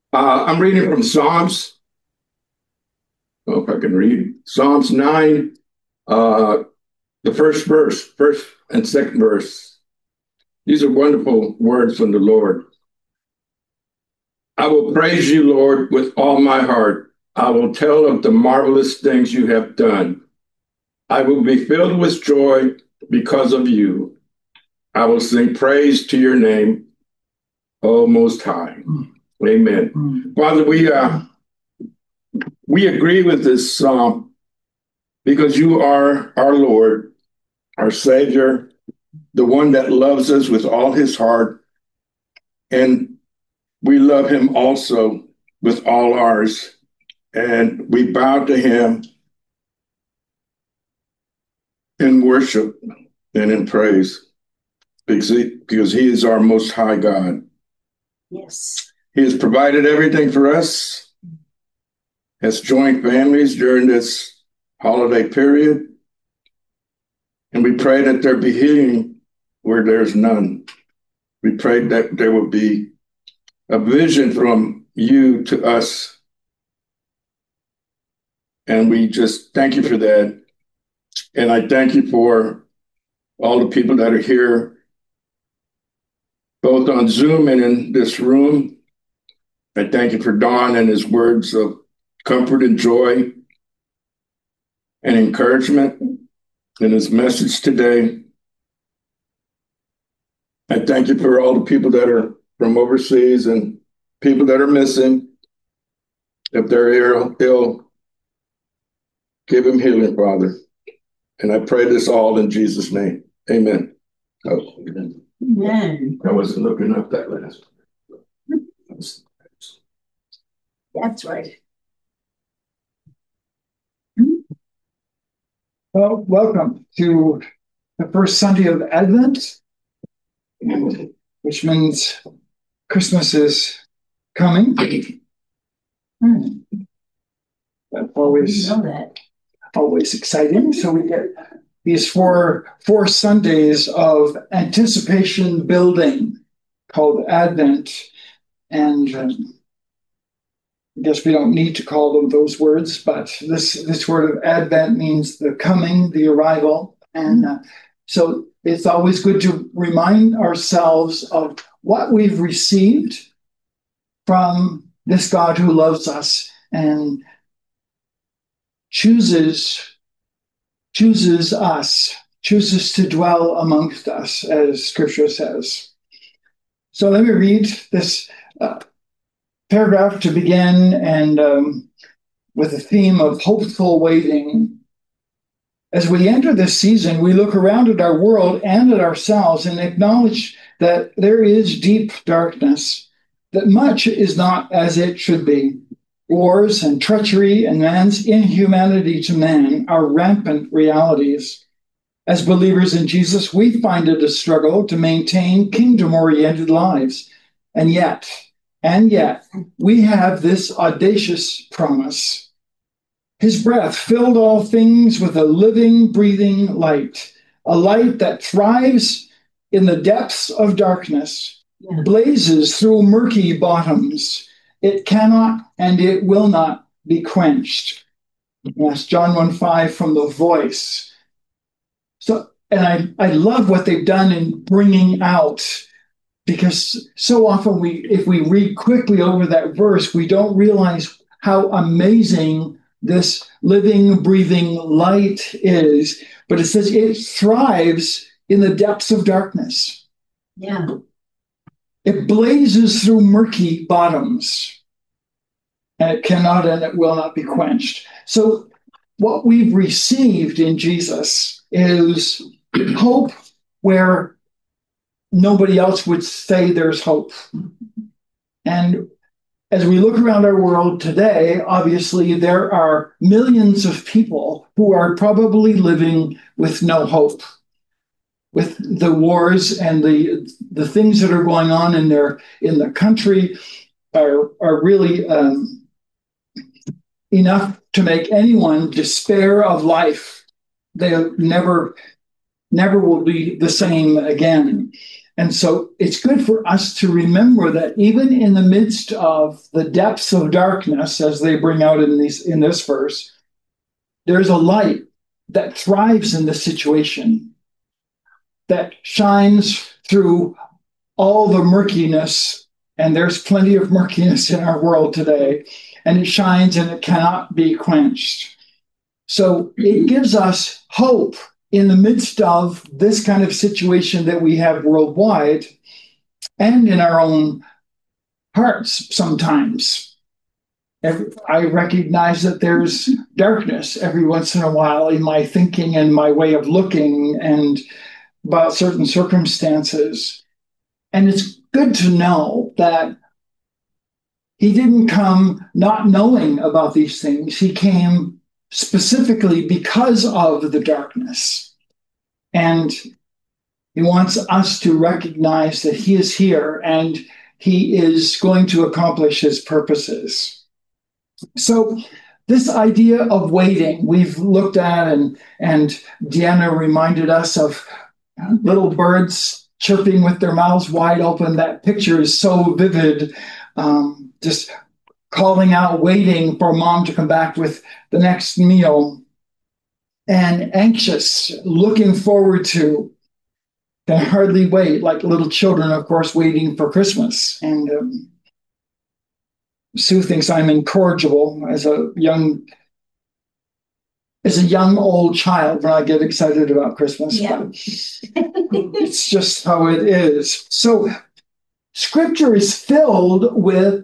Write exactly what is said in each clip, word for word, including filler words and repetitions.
Uh, I'm reading from Psalms. I don't know if I can read. Psalms nine, uh, the first verse, first and second verse. These are wonderful words from the Lord. I will praise you, Lord, with all my heart. I will tell of the marvelous things you have done. I will be filled with joy because of you. I will sing praise to your name, O Most High. Mm. Amen. Mm. Father, we uh, we agree with this psalm because you are our Lord, our Savior, the one that loves us with all his heart, and we love him also with all ours. And we bow to him in worship and in praise because he, because he is our most high God. Yes. He has provided everything for us, has joined families during this holiday period. And we pray that there be healing where there's none. We pray that there will be a vision from you to us. And we just thank you for that. And I thank you for all the people that are here, both on Zoom and in this room. I thank you for Don and his words of comfort and joy and encouragement in his message today. I thank you for all the people that are from overseas and people that are missing. If they're ill, ill, give them healing, Father. And I pray this all in Jesus' name. Amen. Oh, amen. Amen. I wasn't looking up that last. That's right. Well, welcome to the first Sunday of Advent, which means Christmas is coming. Hmm. That's always, know that. always exciting. So we get these four, four Sundays of anticipation building called Advent. And um, I guess we don't need to call them those words, but this, this word of Advent means the coming, the arrival. And uh, so it's always good to remind ourselves of what we've received from this God who loves us and chooses, chooses us, chooses to dwell amongst us, as Scripture says. So let me read this uh, paragraph to begin, and um, with a theme of hopeful waiting. As we enter this season, we look around at our world and at ourselves and acknowledge that there is deep darkness, that much is not as it should be. Wars and treachery and man's inhumanity to man are rampant realities. As believers in Jesus, we find it a struggle to maintain kingdom-oriented lives. And yet, and yet, we have this audacious promise. His breath filled all things with a living, breathing light, a light that thrives in the depths of darkness, yeah. blazes through murky bottoms. It cannot and it will not be quenched. That's John one five from The Voice. So, and I, I love what they've done in bringing out, because so often we, if we read quickly over that verse, we don't realize how amazing this living, breathing light is. But it says it thrives in the depths of darkness. Yeah. It blazes through murky bottoms, and it cannot and it will not be quenched. So what we've received in Jesus is hope where nobody else would say there's hope. And as we look around our world today, obviously there are millions of people who are probably living with no hope. With the wars and the the things that are going on in their in the country are are really um, enough to make anyone despair of life. They never never will be the same again. And so it's good for us to remember that even in the midst of the depths of darkness, as they bring out in these in this verse, there's a light that thrives in the situation, that shines through all the murkiness. And there's plenty of murkiness in our world today, and it shines and it cannot be quenched. So it gives us hope in the midst of this kind of situation that we have worldwide and in our own hearts sometimes. I recognize that there's darkness every once in a while in my thinking and my way of looking and about certain circumstances. And it's good to know that he didn't come not knowing about these things. He came specifically because of the darkness. And he wants us to recognize that he is here and he is going to accomplish his purposes. So this idea of waiting, we've looked at, and, and Deanna reminded us of little birds chirping with their mouths wide open. That picture is so vivid, um, just calling out, waiting for mom to come back with the next meal, and anxious, looking forward to, can hardly wait, like little children, of course, waiting for Christmas. And um, Sue thinks I'm incorrigible as a young as a young old child when I get excited about Christmas. Yeah. It's just how it is. So Scripture is filled with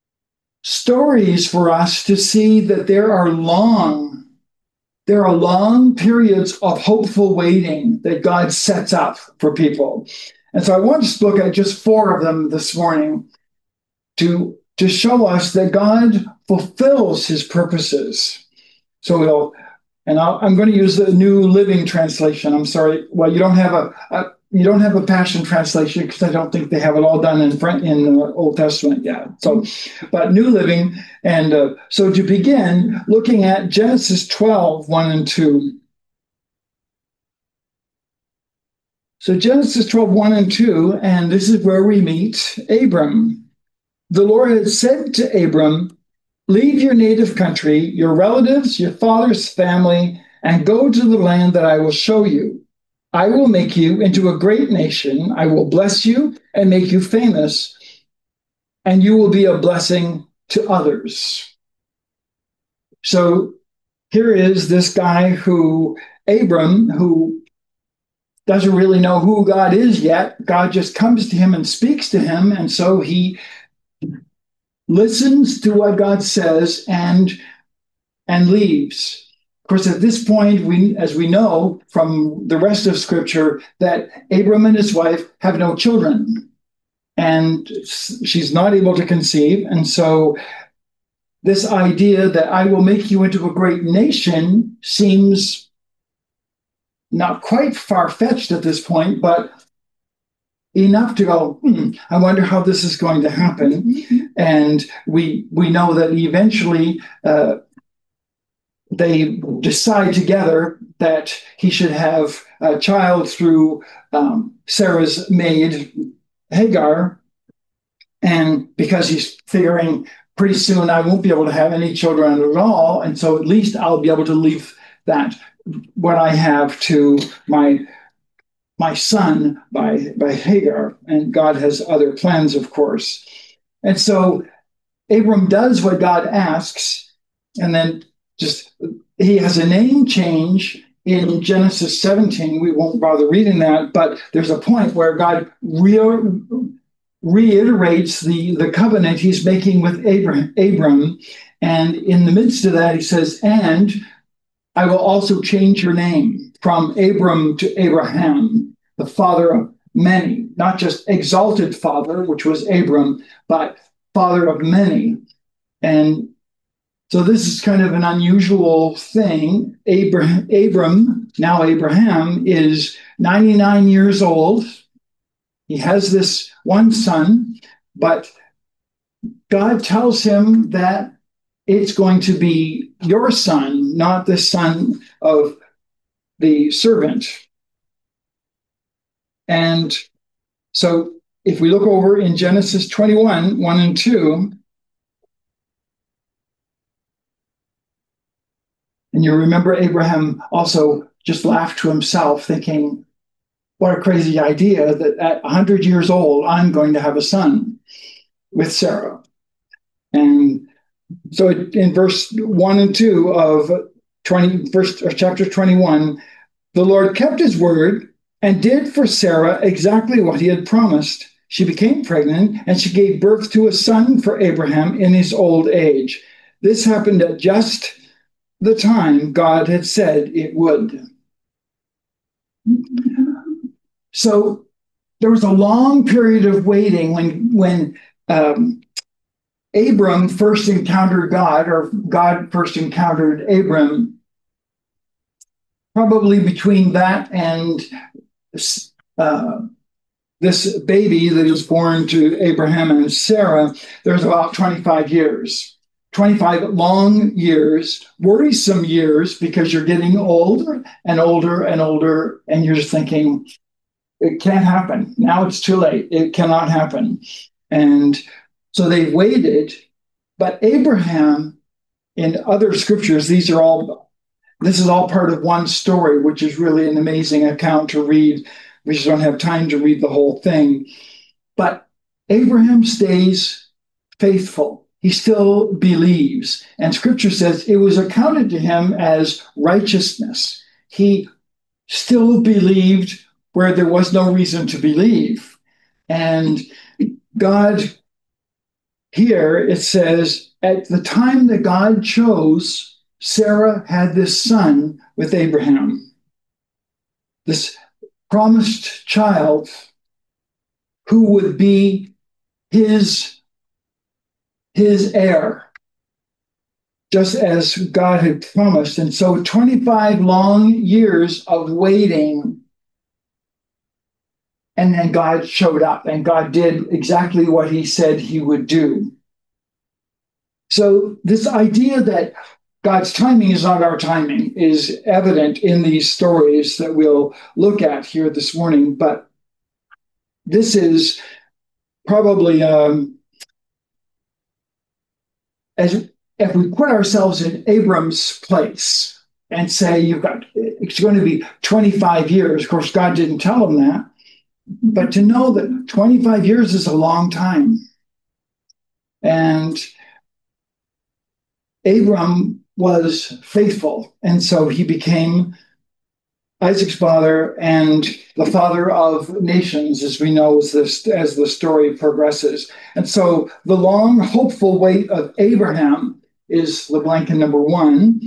stories for us to see that there are long, there are long periods of hopeful waiting that God sets up for people. And so I want to look at just four of them this morning to, to show us that God fulfills his purposes. So we'll, and I'll, I'm going to use the New Living Translation. I'm sorry. Well, you don't have a, a you don't have a Passion Translation because I don't think they have it all done in front in the Old Testament yet. So, but New Living, and uh, so to begin, looking at Genesis twelve, one and two. So Genesis twelve, one and two, and this is where we meet Abram. The Lord had said to Abram, "Leave your native country, your relatives, your father's family, and go to the land that I will show you. I will make you into a great nation. I will bless you and make you famous, and you will be a blessing to others." So here is this guy who, Abram, who doesn't really know who God is yet. God just comes to him and speaks to him, and so he listens to what God says and and leaves. Of course, at this point, we, as we know from the rest of Scripture, that Abram and his wife have no children, and she's not able to conceive. And so this idea that I will make you into a great nation seems not quite far-fetched at this point, but enough to go, hmm, I wonder how this is going to happen. Mm-hmm. And we we know that eventually uh, they decide together that he should have a child through um, Sarah's maid, Hagar. And because he's figuring pretty soon I won't be able to have any children at all, and so at least I'll be able to leave that, what I have, to my my son by, by Hagar. And God has other plans, of course. And so Abram does what God asks, and then just he has a name change in Genesis seventeen. We won't bother reading that, but there's a point where God re- reiterates the, the covenant he's making with Abram, Abram. And in the midst of that, he says, and I will also change your name from Abram to Abraham, the father of many, not just exalted father, which was Abram, but father of many. And so this is kind of an unusual thing. Abraham, Abram, now Abraham, is ninety-nine years old. He has this one son, but God tells him that it's going to be your son, not the son of the servant. And So if we look over in Genesis twenty-one, one and two, and you remember Abraham also just laughed to himself, thinking, what a crazy idea that at one hundred years old, I'm going to have a son with Sarah. And so in verse one and two of twenty, verse, or chapter twenty-one, the Lord kept his word and did for Sarah exactly what he had promised. She became pregnant and she gave birth to a son for Abraham in his old age. This happened at just the time God had said it would. So there was a long period of waiting when, when um, Abram first encountered God, or God first encountered Abram. Probably between that and uh, this baby that was born to Abraham and Sarah, there's about twenty-five years. twenty-five long years, worrisome years, because you're getting older and older and older, and you're just thinking, it can't happen. Now it's too late. It cannot happen. And so they waited, but Abraham, in other scriptures, these are all, this is all part of one story, which is really an amazing account to read. We just don't have time to read the whole thing. But Abraham stays faithful. He still believes. And scripture says it was accounted to him as righteousness. He still believed where there was no reason to believe. And God, here it says, at the time that God chose, Sarah had this son with Abraham, this promised child who would be his, his heir, just as God had promised. And so twenty-five long years of waiting, and then God showed up, and God did exactly what he said he would do. So this idea that God's timing is not our timing is evident in these stories that we'll look at here this morning. But this is probably, um, as if we put ourselves in Abram's place and say, you've got, it's going to be twenty-five years. Of course, God didn't tell him that. But to know that twenty-five years is a long time. And Abram was faithful. And so he became Isaac's father and the father of nations, as we know as, this, as the story progresses. And so the long, hopeful wait of Abraham is the blank in number one.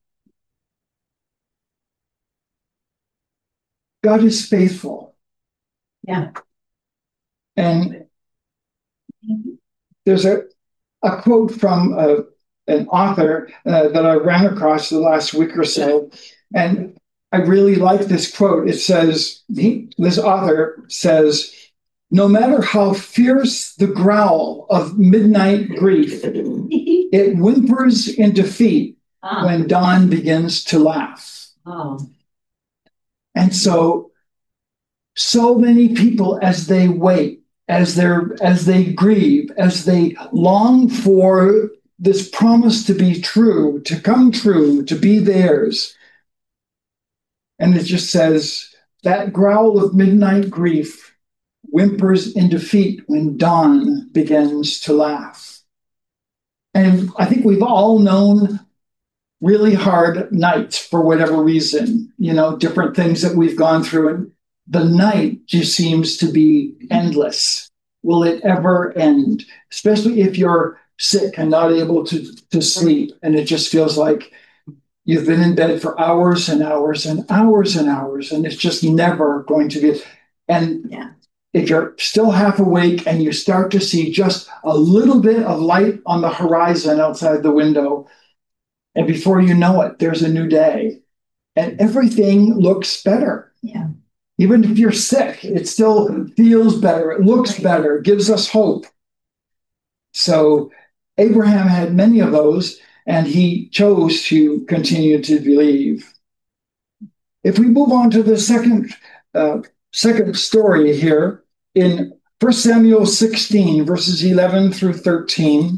God is faithful. Yeah. And there's a, a quote from a, an author uh, that I ran across the last week or so, and I really like this quote. It says, he, this author says, no matter how fierce the growl of midnight grief, it whimpers in defeat ah. when dawn begins to laugh. Oh. And so So many people, as they wait, as they're as they grieve, as they long for this promise to be true, to come true, to be theirs. And it just says, that growl of midnight grief whimpers in defeat when dawn begins to laugh. And I think we've all known really hard nights for whatever reason, you know, different things that we've gone through, and the night just seems to be endless. Will it ever end? Especially if you're sick and not able to, to sleep, and it just feels like you've been in bed for hours and hours and hours and hours, and it's just never going to be. And yeah. if you're still half awake and you start to see just a little bit of light on the horizon outside the window, and before you know it, there's a new day, and everything looks better. Yeah. Even if you're sick, it still feels better. It looks right. better, gives us hope. So Abraham had many of those, and he chose to continue to believe. If we move on to the second, uh, second story here, in First Samuel sixteen, verses eleven through thirteen,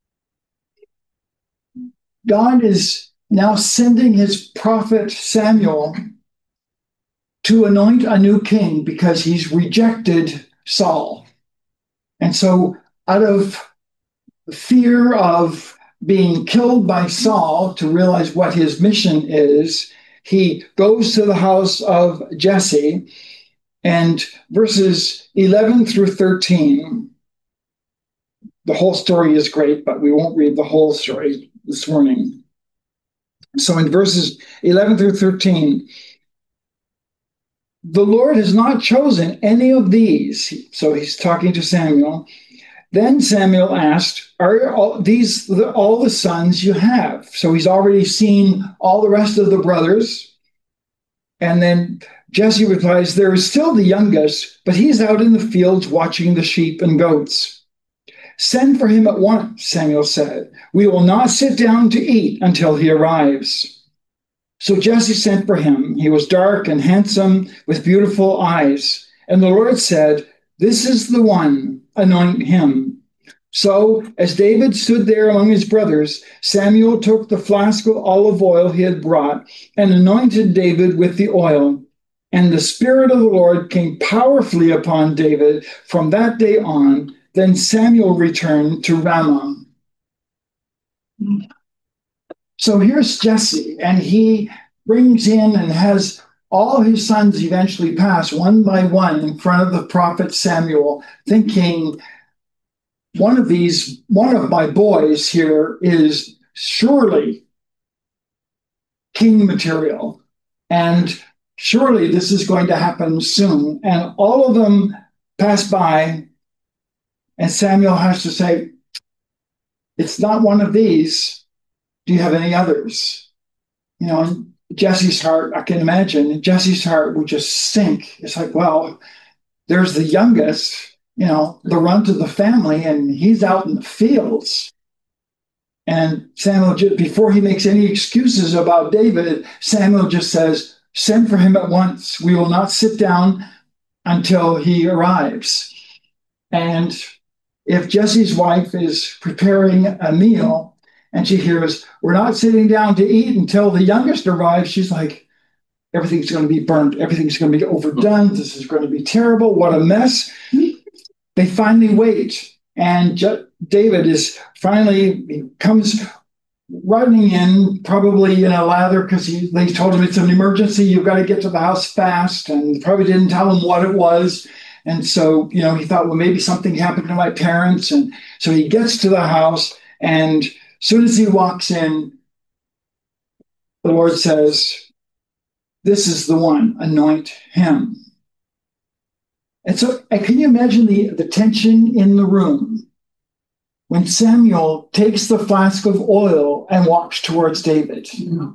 God is now sending his prophet Samuel to anoint a new king because he's rejected Saul. And so out of fear of being killed by Saul, to realize what his mission is, he goes to the house of Jesse, and verses eleven through thirteen, the whole story is great, but we won't read the whole story this morning. So in verses eleven through thirteen, the Lord has not chosen any of these. So he's talking to Samuel. Then Samuel asked, are all these the, all the sons you have? So he's already seen all the rest of the brothers. And then Jesse replies, there is still the youngest, but he's out in the fields watching the sheep and goats. Send for him at once, Samuel said. We will not sit down to eat until he arrives. So Jesse sent for him. He was dark and handsome with beautiful eyes. And the Lord said, this is the one, anoint him. So as David stood there among his brothers, Samuel took the flask of olive oil he had brought and anointed David with the oil. And the Spirit of the Lord came powerfully upon David from that day on. Then Samuel returned to Ramah. So here's Jesse, and he brings in and has all his sons eventually pass one by one in front of the prophet Samuel, thinking, one of these, one of my boys here is surely king material, and surely this is going to happen soon. And all of them pass by, and Samuel has to say, it's not one of these. Do you have any others? You know, Jesse's heart, I can imagine, Jesse's heart would just sink. It's like, well, there's the youngest, you know, the runt of the family, and he's out in the fields. And Samuel, before he makes any excuses about David, Samuel just says, send for him at once. We will not sit down until he arrives. And if Jesse's wife is preparing a meal and she hears, we're not sitting down to eat until the youngest arrives, she's like, everything's going to be burnt. Everything's going to be overdone. This is going to be terrible. What a mess. They finally wait. And Je- David is finally, he comes running in, probably in a lather, because they told him it's an emergency. You've got to get to the house fast. And probably didn't tell him what it was. And so, you know, he thought, well, maybe something happened to my parents. And so he gets to the house, and as soon as he walks in, the Lord says, this is the one, anoint him. And so can you imagine the, the tension in the room when Samuel takes the flask of oil and walks towards David? Mm-hmm.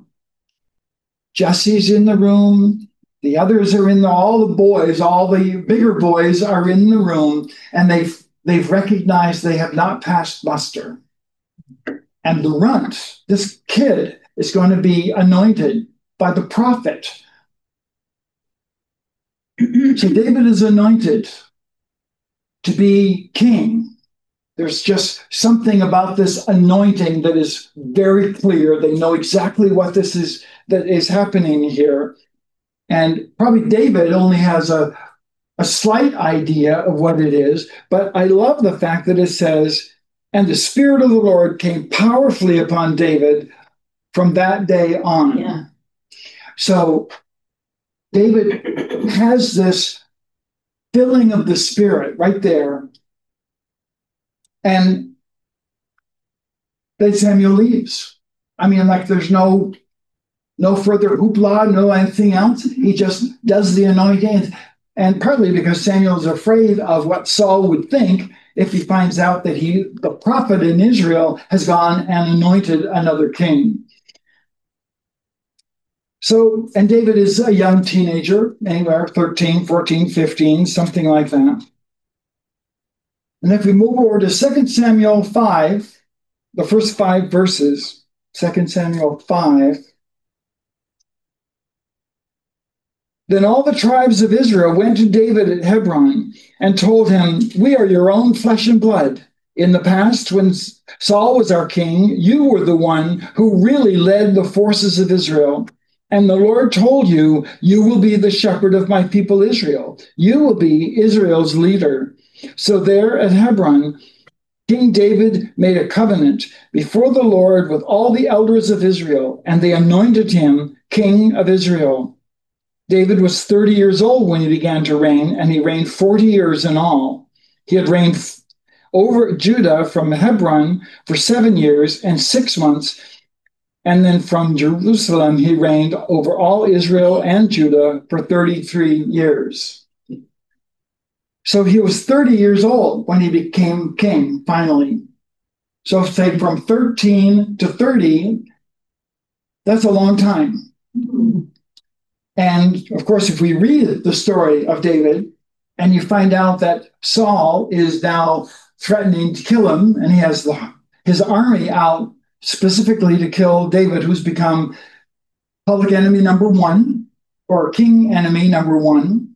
Jesse's in the room. The others are in the, all the boys, all the bigger boys are in the room, and they've, they've recognized they have not passed muster. And the runt, this kid, is going to be anointed by the prophet. So David is anointed to be king. There's just something about this anointing that is very clear. They know exactly what this is that is happening here. And probably David only has a, a slight idea of what it is, but I love the fact that it says, and the Spirit of the Lord came powerfully upon David from that day on. Yeah. So David has this filling of the Spirit right there. And then Samuel leaves. I mean, like there's no no further hoopla, no anything else. He just does the anointing. And partly because Samuel's afraid of what Saul would think if he finds out that he, the prophet in Israel, has gone and anointed another king. So, and David is a young teenager, anywhere thirteen, fourteen, fifteen, something like that. And if we move over to Second Samuel five, the first five verses, Second Samuel five, Then all the tribes of Israel went to David at Hebron and told him, "We are your own flesh and blood. In the past, when Saul was our king, you were the one who really led the forces of Israel. And the Lord told you, you will be the shepherd of my people Israel. You will be Israel's leader." So there at Hebron, King David made a covenant before the Lord with all the elders of Israel, and they anointed him king of Israel. David was thirty years old when he began to reign, and he reigned forty years in all. He had reigned over Judah from Hebron for seven years and six months, and then from Jerusalem he reigned over all Israel and Judah for thirty-three years. So he was thirty years old when he became king, finally. So say from thirteen to thirty, that's a long time. And of course, if we read the story of David and you find out that Saul is now threatening to kill him, and he has the, his army out specifically to kill David, who's become public enemy number one, or king enemy number one.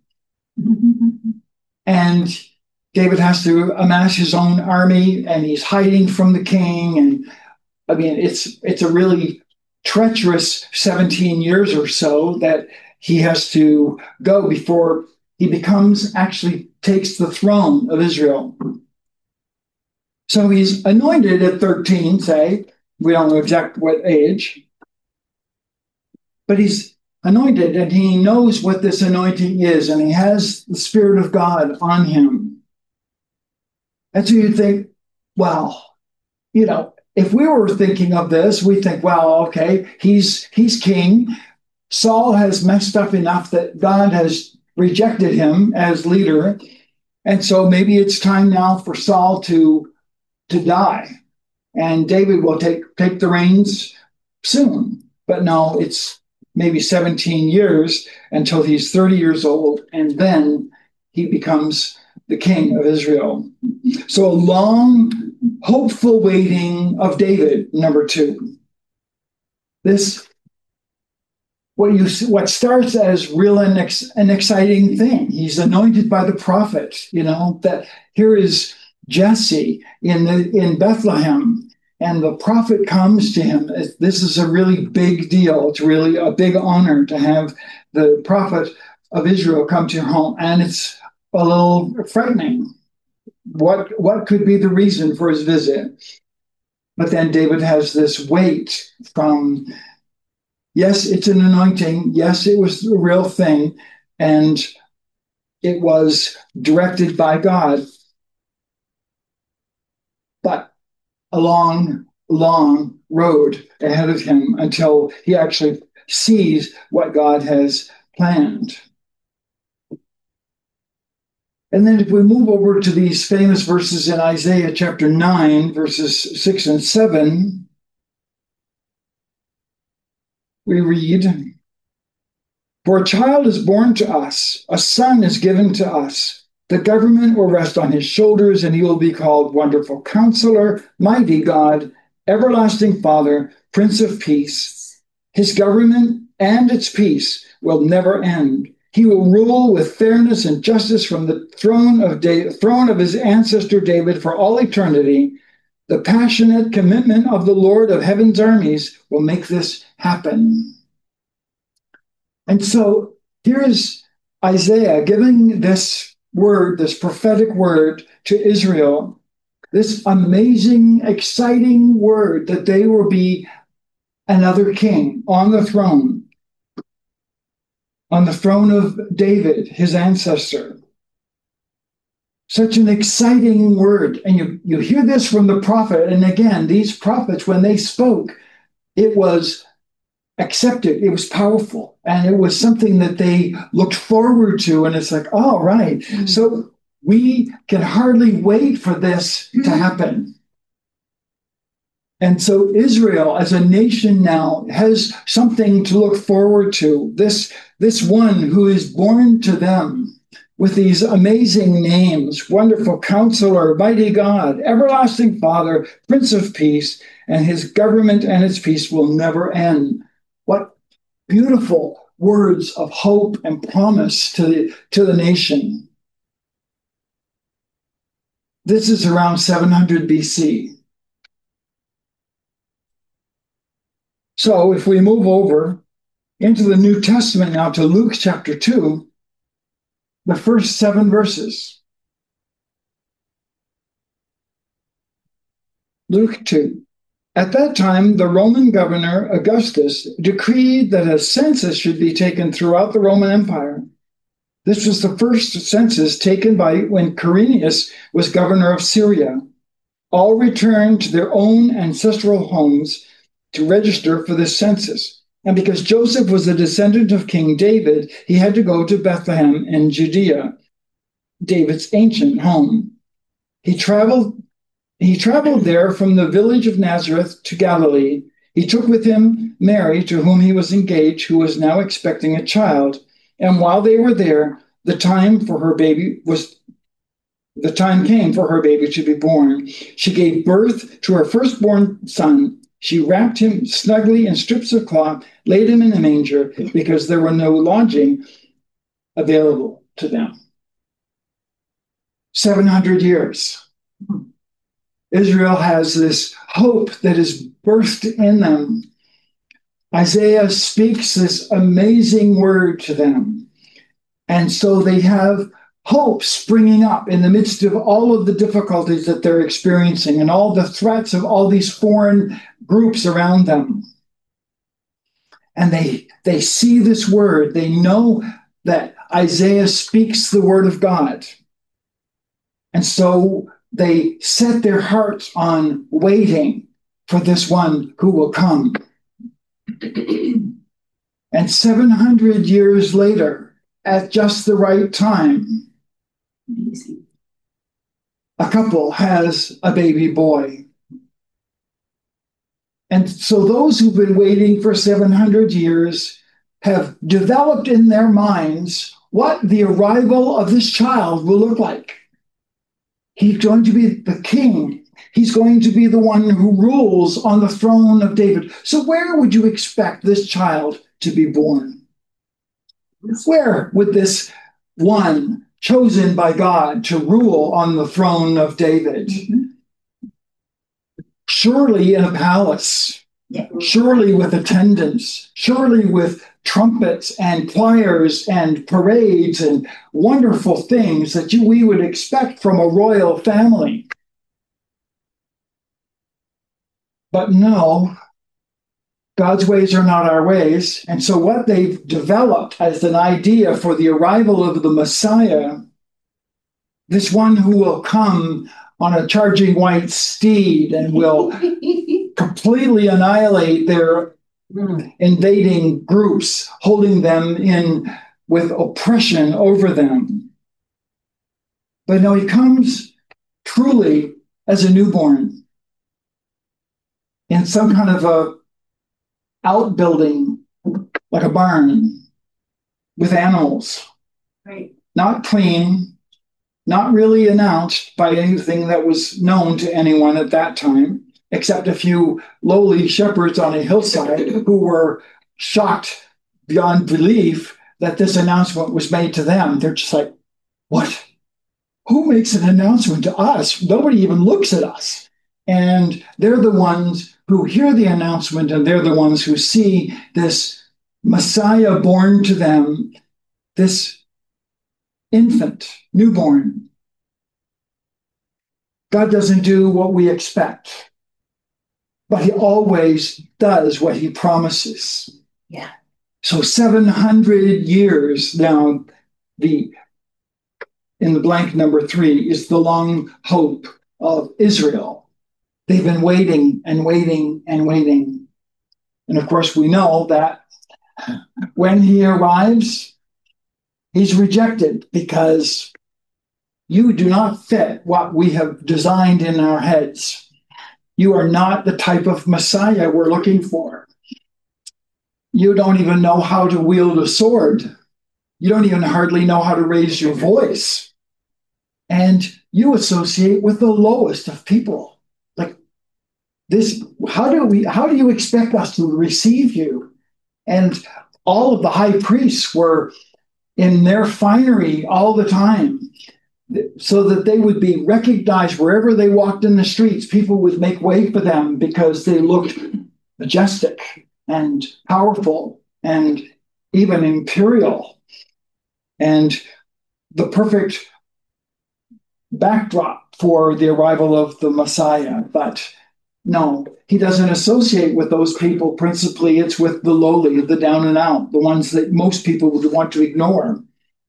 And David has to amass his own army, and he's hiding from the king. And I mean, it's it's a really treacherous seventeen years or so that he has to go before he becomes, actually takes the throne of Israel. So he's anointed at thirteen, say. We don't know exactly what age. But he's anointed, and he knows what this anointing is, and he has the Spirit of God on him. And so you think, well, you know, if we were thinking of this, we think, well, okay, he's he's king. Saul has messed up enough that God has rejected him as leader. And so maybe it's time now for Saul to, to die. And David will take, take the reins soon. But no, it's maybe seventeen years until he's thirty years old, and then he becomes the king of Israel. So a long, hopeful waiting of David, number two. This, what you what starts as real and ex, an exciting thing. He's anointed by the prophet, you know, that here is Jesse in the, in Bethlehem. And the prophet comes to him. This is a really big deal. It's really a big honor to have the prophet of Israel come to your home. And it's a little frightening. What, what could be the reason for his visit? But then David has this weight from, yes, it's an anointing. Yes, it was a real thing. And it was directed by God. But a long, long road ahead of him until he actually sees what God has planned. And then if we move over to these famous verses in Isaiah chapter nine, verses six and seven, we read, "For a child is born to us, a son is given to us. The government will rest on his shoulders, and he will be called Wonderful Counselor, Mighty God, Everlasting Father, Prince of Peace. His government and its peace will never end. He will rule with fairness and justice from the throne of Da- throne of his ancestor David for all eternity. The passionate commitment of the Lord of heaven's armies will make this happen." And so here is Isaiah giving this word, this prophetic word to Israel, this amazing, exciting word that they will be another king on the throne, on the throne of David, his ancestor. Such an exciting word. And you, you hear this from the prophet. And again, these prophets, when they spoke, it was accepted. It was powerful. And it was something that they looked forward to. And it's like, all right. Mm-hmm. So we can hardly wait for this to happen. And so Israel as a nation now has something to look forward to. This, this one who is born to them with these amazing names: Wonderful Counselor, Mighty God, Everlasting Father, Prince of Peace, and his government and its peace will never end. What beautiful words of hope and promise to the, to the nation. This is around seven hundred B C. So if we move over into the New Testament now to Luke chapter two, the first seven verses. Luke two. At that time, the Roman governor Augustus decreed that a census should be taken throughout the Roman Empire. This was the first census taken by when Quirinius was governor of Syria. All returned to their own ancestral homes to register for this census. And because Joseph was a descendant of King David, he had to go to Bethlehem in Judea, David's ancient home. He traveled, he traveled there from the village of Nazareth to Galilee. He took with him Mary, to whom he was engaged, who was now expecting a child. And while they were there, the time for her baby was the time came for her baby to be born. She gave birth to her firstborn son. She wrapped him snugly in strips of cloth, laid him in a manger, because there were no lodging available to them. seven hundred years. Israel has this hope that is burst in them. Isaiah speaks this amazing word to them. And so they have hope springing up in the midst of all of the difficulties that they're experiencing and all the threats of all these foreign groups around them. And they, they see this word. They know that Isaiah speaks the word of God. And so they set their hearts on waiting for this one who will come. And seven hundred years later, at just the right time, Amazing. a couple has a baby boy. And so those who've been waiting for seven hundred years have developed in their minds what the arrival of this child will look like. He's going to be the king. He's going to be the one who rules on the throne of David. So where would you expect this child to be born? Where would this one chosen by God to rule on the throne of David? Mm-hmm. Surely in a palace, yeah. Surely with attendants, surely with trumpets and choirs and parades and wonderful things that you, we would expect from a royal family. But no, God's ways are not our ways. And so what they've developed as an idea for the arrival of the Messiah, this one who will come on a charging white steed and will completely annihilate their invading groups, holding them in with oppression over them. But no, he comes truly as a newborn in some kind of a outbuilding, like a barn with animals. Right. Not clean, not really announced by anything that was known to anyone at that time, except a few lowly shepherds on a hillside who were shocked beyond belief that this announcement was made to them. They're just like, what? Who makes an announcement to us? Nobody even looks at us. And they're the ones who hear the announcement, and they're the ones who see this Messiah born to them, this infant, newborn. God doesn't do what we expect, but he always does what he promises. Yeah. So seven hundred years now, the in the blank number three is the long hope of Israel. They've been waiting and waiting and waiting. And of course, we know that when he arrives, he's rejected because you do not fit what we have designed in our heads. You are not the type of Messiah we're looking for. You don't even know how to wield a sword. You don't even hardly know how to raise your voice. And you associate with the lowest of people. This, how do we, how do you expect us to receive you? And all of the high priests were in their finery all the time, so that they would be recognized wherever they walked in the streets. People would make way for them because they looked majestic and powerful and even imperial, and the perfect backdrop for the arrival of the Messiah. But no, he doesn't associate with those people. Principally, it's with the lowly, the down and out, the ones that most people would want to ignore.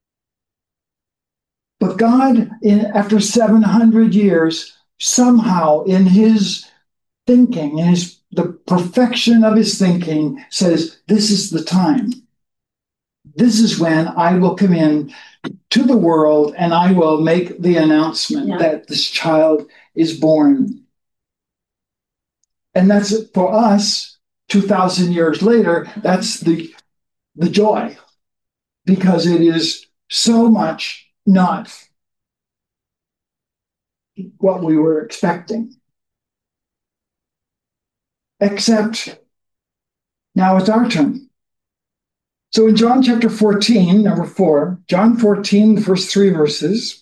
But God, in, after seven hundred years, somehow in his thinking, in his, the perfection of his thinking, says, this is the time. This is when I will come in to the world and I will make the announcement yeah. that this child is born. And that's for us, two thousand years later, that's the, the joy, because it is so much not what we were expecting. Except now it's our turn. So in John chapter fourteen, number four, John fourteen, the first three verses,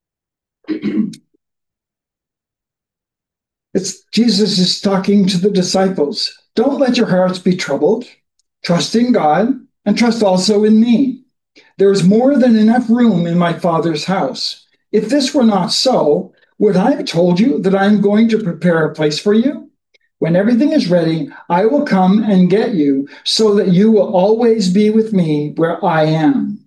it's Jesus is talking to the disciples. Don't let your hearts be troubled. Trust in God and trust also in me. There is more than enough room in my Father's house. If this were not so, would I have told you that I am going to prepare a place for you? When everything is ready, I will come and get you so that you will always be with me where I am.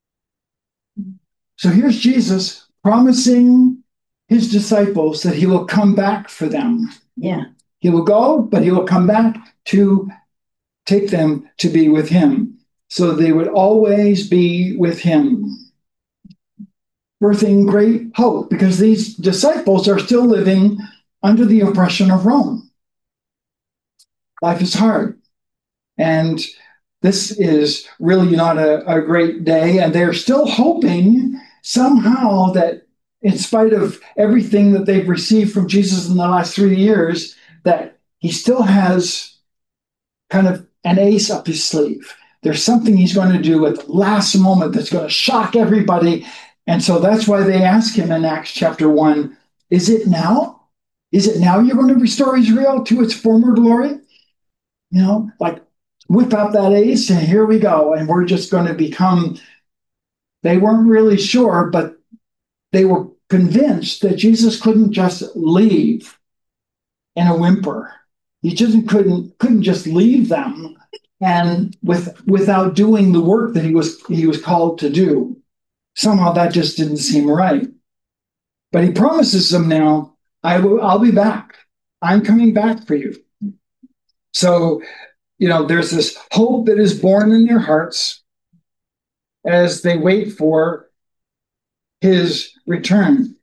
So here's Jesus promising his disciples that he will come back for them. Yeah. He will go, but he will come back to take them to be with him, so they would always be with him. Birthing great hope, because these disciples are still living under the oppression of Rome. Life is hard. And this is really not a, a great day. And they're still hoping somehow that in spite of everything that they've received from Jesus in the last three years, that he still has kind of an ace up his sleeve. There's something he's going to do at the last moment that's going to shock everybody. And so that's why they ask him in Acts chapter one, is it now? Is it now you're going to restore Israel to its former glory? You know, like whip out that ace and here we go. And we're just going to become, they weren't really sure, but they were convinced that Jesus couldn't just leave in a whimper. He just couldn't, couldn't just leave them and with without doing the work that he was he was called to do. Somehow that just didn't seem right. But he promises them now, I will I'll be back. I'm coming back for you. So, you know, there's this hope that is born in their hearts as they wait for his return.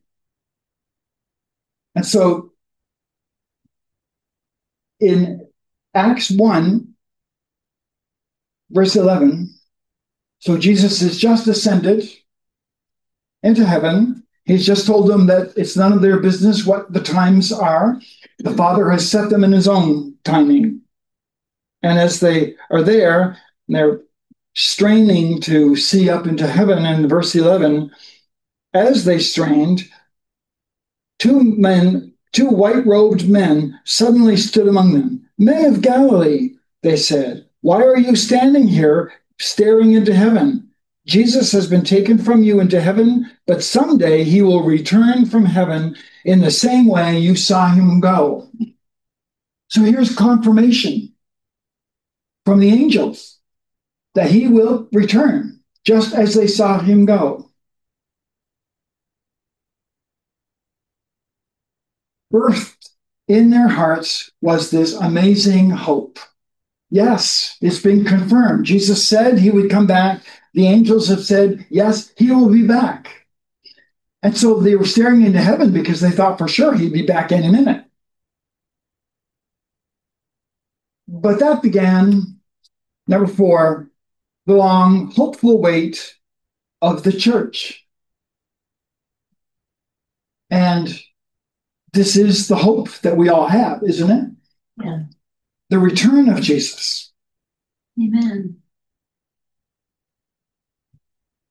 And so in Acts one, verse eleven, so Jesus has just ascended into heaven. He's just told them that it's none of their business what the times are. The Father has set them in his own timing. And as they are there, they're straining to see up into heaven. And in verse eleven, as they strained, two men, two white-robed men suddenly stood among them. Men of Galilee, they said, why are you standing here staring into heaven? Jesus has been taken from you into heaven, but someday he will return from heaven in the same way you saw him go. So here's confirmation from the angels that he will return just as they saw him go. Birthed in their hearts was this amazing hope. Yes, it's been confirmed. Jesus said he would come back. The angels have said, yes, he will be back. And so they were staring into heaven because they thought for sure he'd be back any minute. But that began, number four, the long, hopeful wait of the church. And this is the hope that we all have, isn't it? Yeah. The return of Jesus. Amen.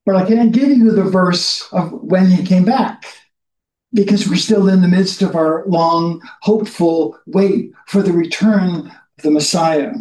But I can't give you the verse of when he came back because we're still in the midst of our long, hopeful wait for the return of the Messiah.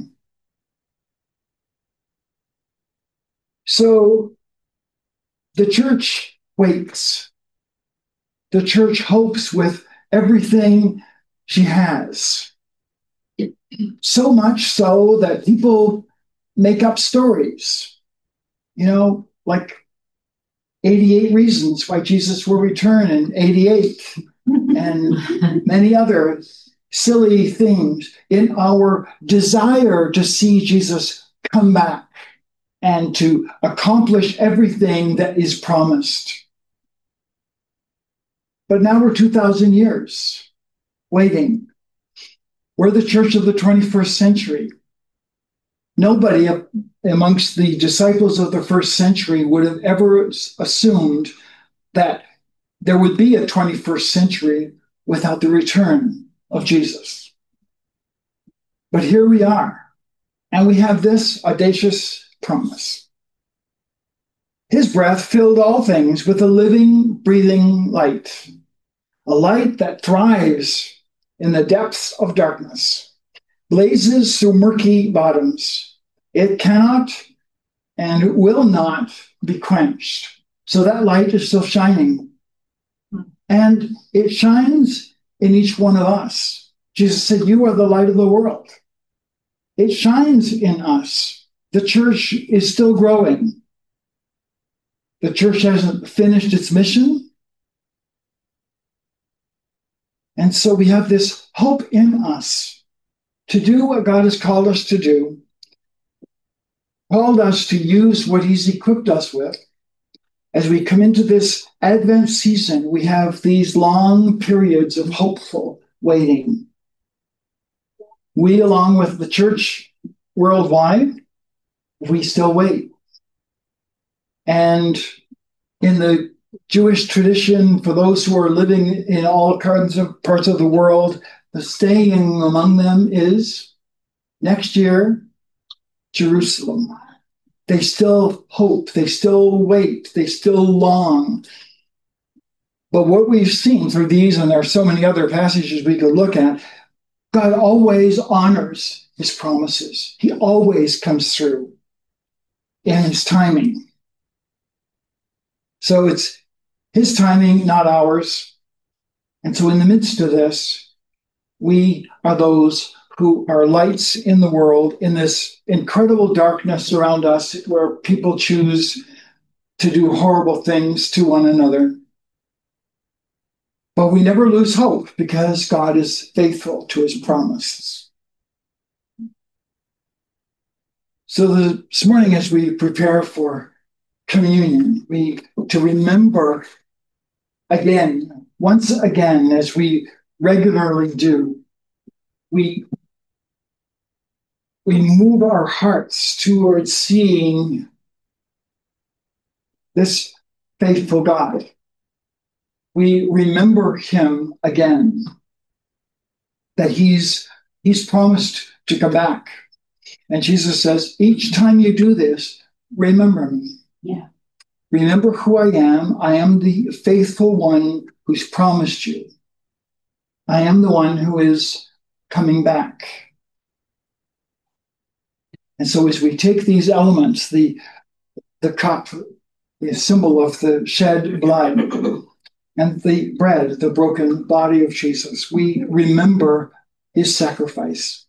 So the church waits. The church hopes with everything she has. So much so that people make up stories, you know, like eighty-eight reasons why Jesus will return in eighty-eight and many other silly things in our desire to see Jesus come back and to accomplish everything that is promised. But now we're two thousand years waiting. We're the church of the twenty-first century. Nobody amongst the disciples of the first century would have ever assumed that there would be a twenty-first century without the return of Jesus. But here we are, and we have this audacious promise. His breath filled all things with a living, breathing light, a light that thrives in the depths of darkness, blazes through murky bottoms. It cannot and will not be quenched. So that light is still shining. And it shines in each one of us. Jesus said, "You are the light of the world." It shines in us. The church is still growing. The church hasn't finished its mission. And so we have this hope in us to do what God has called us to do, called us to use what he's equipped us with. As we come into this Advent season, we have these long periods of hopeful waiting. We, along with the church worldwide, we still wait. And in the Jewish tradition, for those who are living in all kinds of parts of the world, the staying among them is next year, Jerusalem. They still hope, they still wait, they still long. But what we've seen through these, and there are so many other passages we could look at, God always honors his promises. He always comes through in his timing. So it's his timing, not ours. And so in the midst of this, we are those who are lights in the world, in this incredible darkness around us where people choose to do horrible things to one another. But we never lose hope because God is faithful to his promises. So this morning, as we prepare for communion, we to remember again, once again, as we regularly do, we we move our hearts towards seeing this faithful God. We remember him again, that he's he's promised to come back. And Jesus says, each time you do this, remember me. Yeah. Remember who I am. I am the faithful one who's promised you. I am the one who is coming back. And so as we take these elements, the, the cup, the symbol of the shed blood, and the bread, the broken body of Jesus, we remember his sacrifice,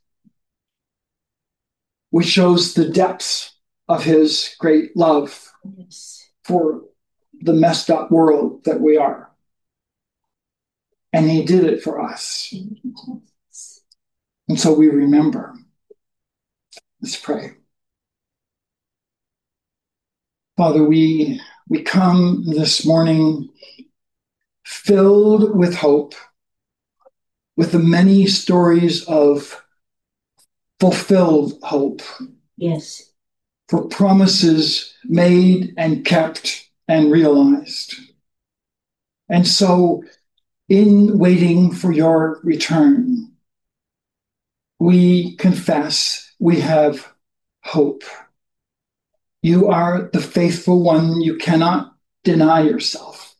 which shows the depths of his great love Yes. for the messed up world that we are. And he did it for us. And so we remember. Let's pray. Father, we, we come this morning filled with hope, with the many stories of fulfilled hope. Yes. For promises made and kept and realized. And so, in waiting for your return, we confess we have hope. You are the faithful one. You cannot deny yourself.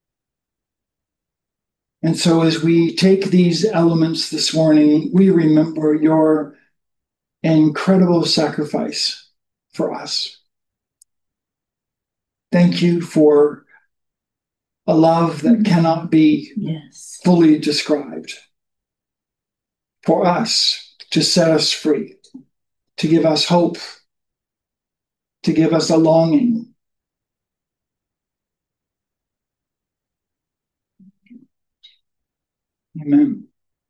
And so as we take these elements this morning, we remember your incredible sacrifice for us. Thank you for a love that cannot be Yes. fully described. For us to set us free, to give us hope, to give us a longing. Amen.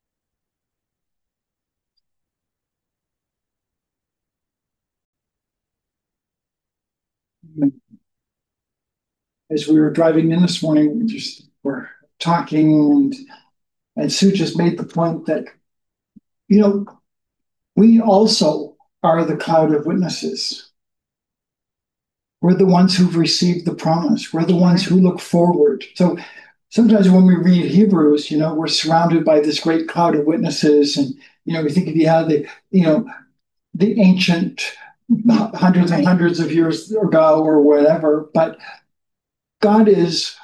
As we were driving in this morning, we just were talking, and, and Sue just made the point that, you know, we also are the cloud of witnesses. We're the ones who've received the promise. We're the ones who look forward. So sometimes when we read Hebrews, you know, we're surrounded by this great cloud of witnesses. And, you know, we think if you had the, you know, the ancient hundreds and hundreds of years ago or whatever, but God is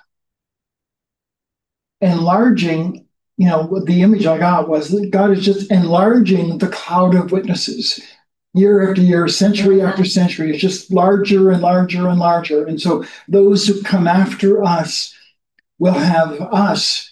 enlarging, you know, the image I got was that God is just enlarging the cloud of witnesses. Year after year, century after century, it's just larger and larger and larger. And so those who come after us will have us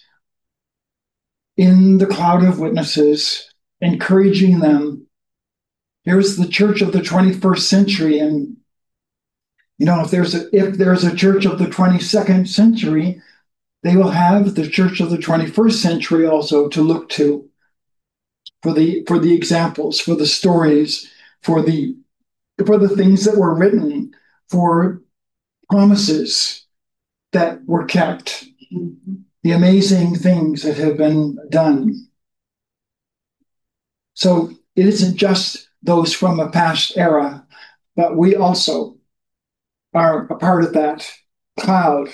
in the cloud of witnesses, encouraging them. Here's the church of the twenty-first century. And, you know, if there's a, if there's a church of the twenty-second century, they will have the church of the twenty-first century also to look to for the, for the examples, for the stories, for the, for the things that were written, for promises that were kept, mm-hmm. the amazing things that have been done. So it isn't just those from a past era, but we also are a part of that cloud.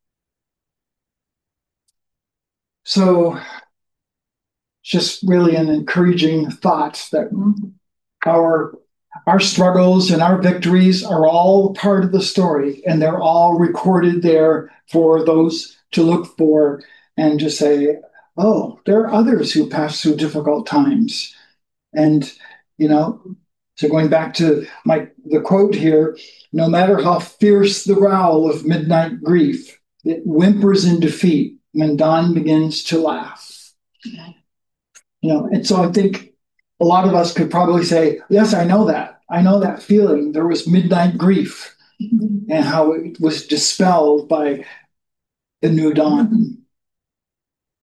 So just really an encouraging thought that our our struggles and our victories are all part of the story, and they're all recorded there for those to look for and just say, oh, there are others who pass through difficult times. And, you know, so going back to my the quote here, no matter how fierce the growl of midnight grief, it whimpers in defeat when dawn begins to laugh. Okay. You know, and so I think a lot of us could probably say, yes, I know that. I know that feeling. There was midnight grief, mm-hmm. and how it was dispelled by the new dawn.